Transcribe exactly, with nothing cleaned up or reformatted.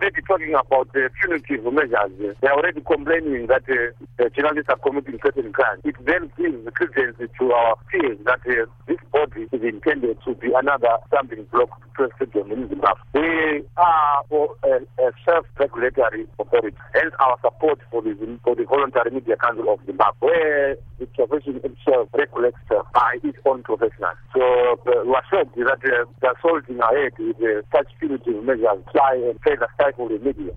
already talking about uh, punitive measures. They are already complaining that uh, the journalists are committing certain crimes. It then gives credence to our fears that uh, this body is intended to be another stumbling block to press freedom in Zimbabwe. We are for a, a self-regulatory authority, hence our support for the, for the Voluntary Media Council of Zimbabwe, where the profession itself regulates by its own professionals. So uh, we are shocked that uh, they are assaulting our head with uh, such punitive measures try and further stifle the media.